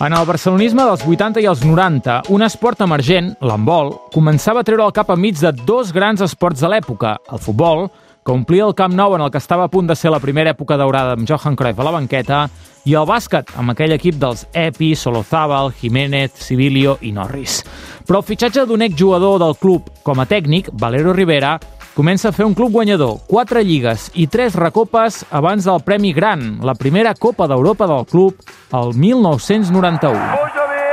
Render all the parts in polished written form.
En el barcelonisme dels 80 i els 90, un esport emergent, l'handbol, començava a treure el cap enmig de dos grans esports de l'època, el futbol, que omplia el Camp Nou en el que estava a punt de ser la primera època daurada amb Johan Cruyff a la banqueta, i el bàsquet, amb aquell equip dels Epi, Solozábal, Jiménez, Sibilio i Norris. Però el fitxatge d'un exjugador del club com a tècnic, Valero Rivera, comença a fer un club guanyador, 4 lligues i 3 recopes abans del Premi Gran, la primera Copa d'Europa del club, el 1991.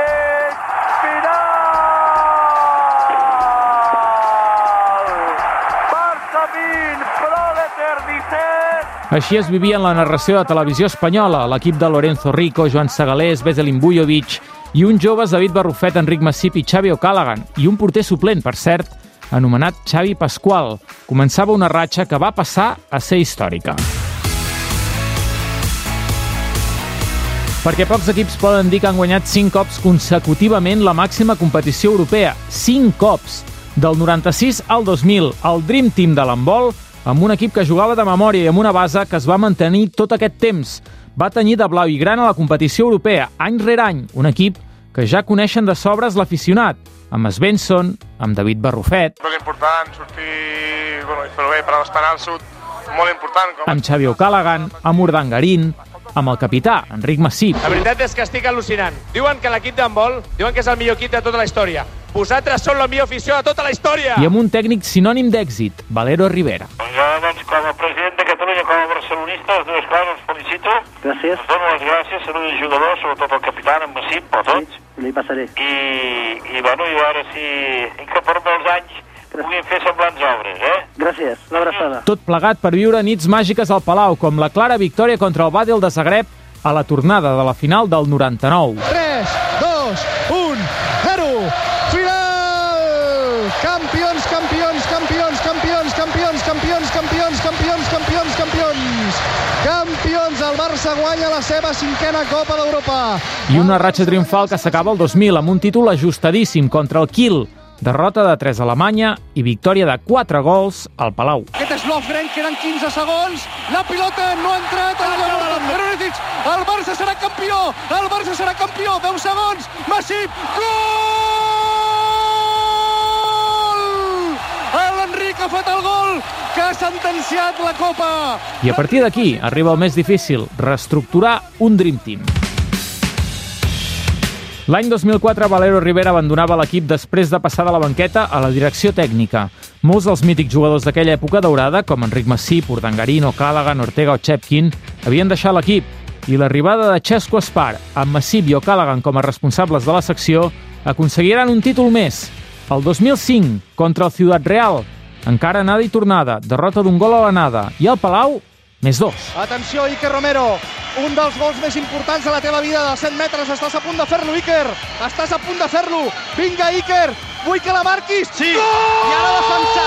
Així es vivia en la narració de televisió espanyola, l'equip de Lorenzo Rico, Joan Segalés, Veselin Vujovic i uns joves David Barrufet, Enric Massip i Xavi O'Callaghan, i un porter suplent, per cert, anomenat Xavi Pasqual. Començava una ratxa que va passar a ser històrica. Perquè pocs equips poden dir que han guanyat 5 cops consecutivament la màxima competició europea. 5 cops! Del 96 al 2000, el Dream Team de l'handbol, amb un equip que jugava de memòria i amb una base que es va mantenir tot aquest temps. Va tenyir de blau i gran a la competició europea, any rere any, un equip que ja coneixen de sobres l'aficionat, amb Svensson, amb David Barrufet, és important sortir, fer-ho bé per a les penals, molt important. amb Xavi O'Callaghan, amb Urdangarín, amb el capità, Enric Massip. La veritat és que estic al·lucinant. Diuen que l'equip d'handbol, diuen que és el millor equip de tota la història. Vosaltres sou la millor afició de tota la història! I amb un tècnic sinònim d'èxit, Valero Rivera. Jo, doncs, com a president de Catalunya, com a barcelonista, les dues coses els felicito. Gràcies. Els dono les gràcies, salut als jugadors, sobretot al capità, en Massip, a tots. Sí, li passaré. I bueno, i ara si incorporem els anys, puguin fer semblants obres, Gràcies, una abraçada. Tot plegat per viure nits màgiques al Palau, com la clara victòria contra el Badel de Zagreb a la tornada de la final del 99. 3, 2, 1, 0, final! Campions, campions, campions, campions, campions, campions, campions, campions, campions, campions! Campions, el Barça guanya la seva 5a Copa d'Europa. I una ratxa triomfal que s'acaba el 2000 amb un títol ajustadíssim contra el Kiel, derrota de 3 a Alemanya i victòria de 4 gols al Palau. Aquest és l'Ofgren, queden 15 segons, la pilota no ha entrat, el Barça serà campió, el Barça serà campió, 10 segons, Massip, gol! L'Enric ha fet el gol que ha sentenciat la Copa. I a partir d'aquí arriba el més difícil, reestructurar un Dream Team. L'any 2004, Valero Rivera abandonava l'equip després de passar de la banqueta a la direcció tècnica. Molts dels mítics jugadors d'aquella època daurada, com Enric Massip, Urdangarín, O'Callaghan, Ortega o Chepkin, havien deixat l'equip, i l'arribada de Xesco Espar, amb Massip i O'Callaghan com a responsables de la secció, aconseguiran un títol més. El 2005, contra el Ciudad Real, encara anada i tornada, derrota d'un gol a l'anada, i al Palau, més 2. Atenció, Iker Romero, un dels gols més importants de la teva vida, dels 100 metres, estàs a punt de fer-lo, Iker, estàs a punt de fer-lo, vinga, Iker, vull que la marquis, Sí, gol! i ara a defensar,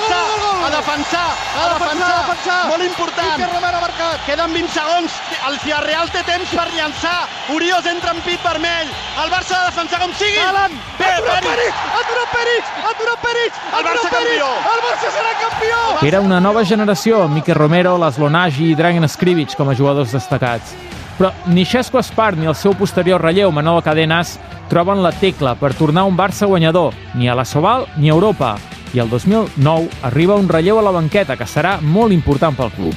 molt important, Iker Romero ha marcat, Queden 20 segons, el Ciudad té temps per llançar, Urios entra en pit vermell, el Barça ha de defensar com sigui. Alan, Pérez. aturat Peric, El Barça campió. el Barça serà campió! Era una nova generació, amb Iker Romero, Laszlo Nagy i Dragan Skrivic com a jugadors destacats. Però ni Xesco Espar ni el seu posterior relleu, Manolo Cadenas, troben la tecla per tornar un Barça guanyador, ni a la Sobal ni a Europa. I el 2009 arriba un relleu a la banqueta que serà molt important pel club.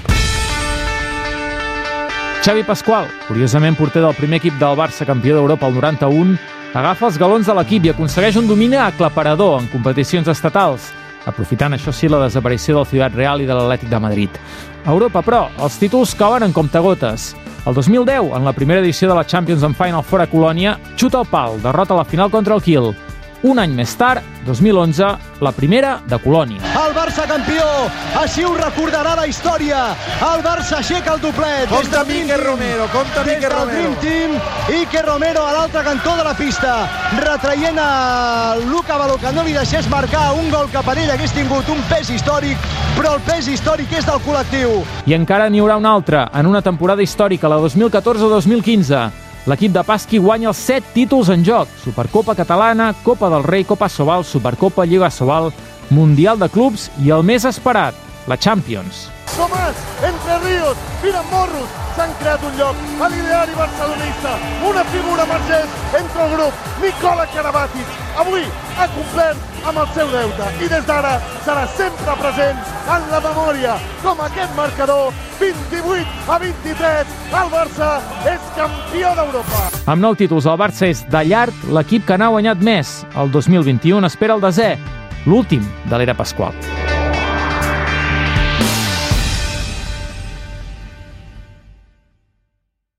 Xavi Pasqual, curiosament porter del primer equip del Barça campió d'Europa el 91, agafa els galons de l'equip i aconsegueix un domini aclaparador en competicions estatals, aprofitant, això sí, la desaparició del Ciudad Real i de l'Atlètic de Madrid. A Europa, però, els títols cauen en comptagotes. El 2010, en la primera edició de la Champions en Final Four a Colònia, xuta al pal, derrota a la final contra el Kiel. Un any més tard, 2011, la primera de Colònia. El Barça campió, així ho recordarà la història. El Barça aixeca el doblet. Compte amb Iker Romero, compte amb Iker Romero. Des del Dream Team, Iker Romero a l'altre cantó de la pista, retraient a Luca Baló, que no li deixés marcar un gol que per ell hagués tingut un pes històric, però el pes històric és del col·lectiu. I encara n'hi haurà un altre, en una temporada històrica, la 2014-2015. L'equip de Pasqui guanya els 7 títols en joc: Supercopa Catalana, Copa del Rei, Copa Sobal, Supercopa, Lliga Sobal, Mundial de Clubs i el més esperat, la Champions. Tomàs, Entre Ríos, Miren Morros, s'han creat un lloc a l'ideari barcelonista, una figura emergeix entre el grup, Nikola Karabatic. Avui ha complert amb el seu deute i des d'ara serà sempre present en la memòria, com aquest marcador, 28-23, el Barça és campió d'Europa. Amb 9 títols, el Barça és de llarg l'equip que n'ha guanyat més. El 2021 espera el desè, l'últim de l'era Pasqual.